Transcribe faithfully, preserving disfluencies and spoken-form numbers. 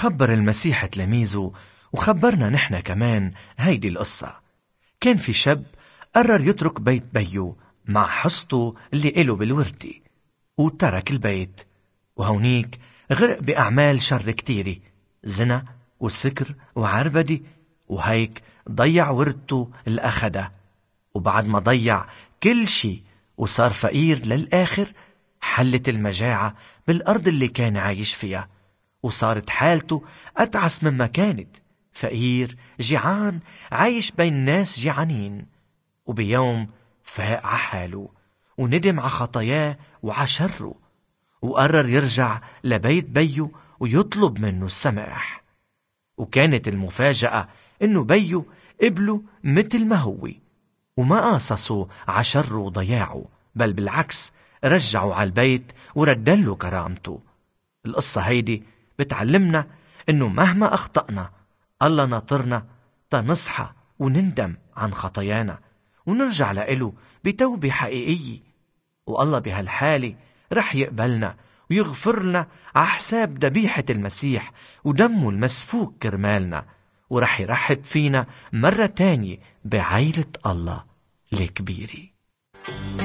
خبر المسيح تلاميذه وخبرنا نحن كمان هيدي القصة. كان في شاب قرر يترك بيت بيو مع حصته اللي إله بالوردي، وترك البيت، وهونيك غرق بأعمال شر كتيرة، زنا وسكر وعربدة، وهيك ضيع وردته اللي أخده. وبعد ما ضيع كل شي وصار فقير للآخر، حلت المجاعة بالأرض اللي كان عايش فيها، وصارت حالته أتعس مما كانت، فقير جيعان عايش بين ناس جيعانين. وبيوم فاق ع حاله وندم ع خطاياه وع شره، وقرر يرجع لبيت بيو ويطلب منه السماح. وكانت المفاجأة إنه بيو قبله مثل ما هو، وما قاصصوا ع شره وضياعه، بل بالعكس رجعوا على البيت وردله كرامته. القصة هيدي بتعلمنا إنه مهما أخطأنا الله ناطرنا تنصحى ونندم عن خطايانا ونرجع لإله بتوبة حقيقية، والله بهالحالة رح يقبلنا ويغفر لنا على حساب ذبيحة المسيح ودمه المسفوك كرمالنا، ورح يرحب فينا مرة تانية بعيلة الله الكبيرة.